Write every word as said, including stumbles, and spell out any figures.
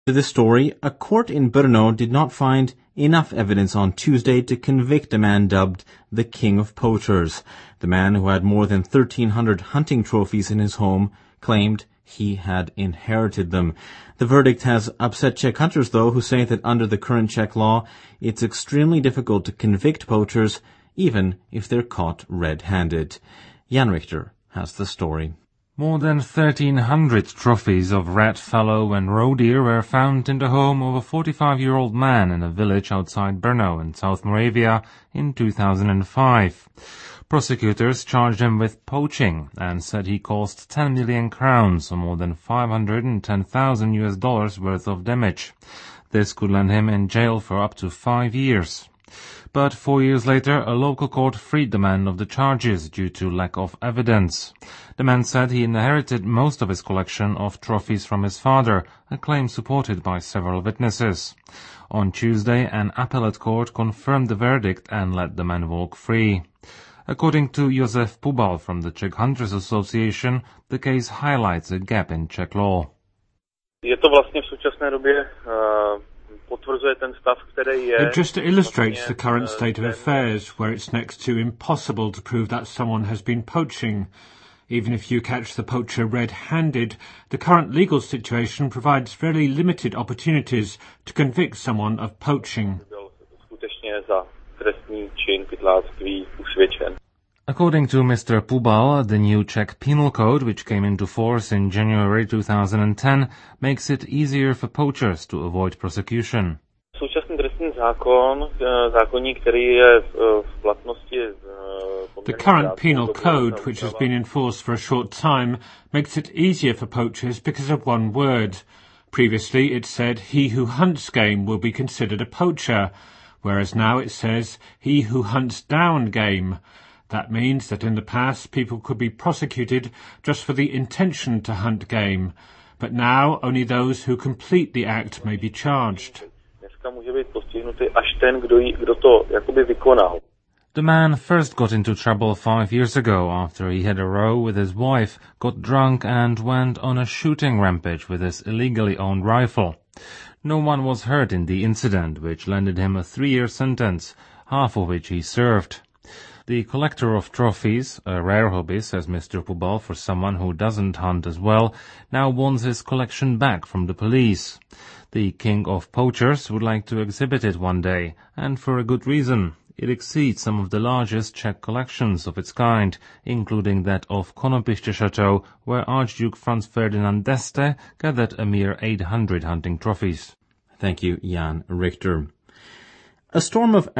To this story, a court in Brno did not find enough evidence on Tuesday to convict a man dubbed the King of Poachers. The man, who had more than thirteen hundred hunting trophies in his home, claimed he had inherited them. The verdict has upset Czech hunters, though, who say that under the current Czech law, it's extremely difficult to convict poachers, even if they're caught red-handed. Jan Richter has the story. More than thirteen hundred trophies of red, fallow and roe deer were found in the home of a forty-five-year-old man in a village outside Brno in South Moravia in two thousand five. Prosecutors charged him with poaching and said he caused ten million crowns, or more than five hundred ten thousand U S dollars worth of damage. This could land him in jail for up to five years. But four years later, a local court freed the man of the charges due to lack of evidence. The man said he inherited most of his collection of trophies from his father, a claim supported by several witnesses. On Tuesday, an appellate court confirmed the verdict and let the man walk free. According to Josef Pubal from the Czech Hunters Association, the case highlights a gap in Czech law. Je to vlastně v současné době uh... It just illustrates the current state of affairs, where it's next to impossible to prove that someone has been poaching. Even if you catch the poacher red-handed, the current legal situation provides very limited opportunities to convict someone of poaching. According to Mister Pubal, the new Czech Penal Code, which came into force in January two thousand ten, makes it easier for poachers to avoid prosecution. The current penal code, which has been in force for a short time, makes it easier for poachers because of one word. Previously it said he who hunts game will be considered a poacher, whereas now it says he who hunts down game. That means that in the past people could be prosecuted just for the intention to hunt game, but now only those who complete the act may be charged. The man first got into trouble five years ago after he had a row with his wife, got drunk and went on a shooting rampage with his illegally owned rifle. No one was hurt in the incident, which landed him a three-year sentence, half of which he served. The collector of trophies, a rare hobby, says Mister Pubal, for someone who doesn't hunt as well, now wants his collection back from the police. The King of Poachers would like to exhibit it one day, and for a good reason. It exceeds some of the largest Czech collections of its kind, including that of Konopiště Chateau, where Archduke Franz Ferdinand d'Este gathered a mere eight hundred hunting trophies. Thank you, Jan Richter. A storm of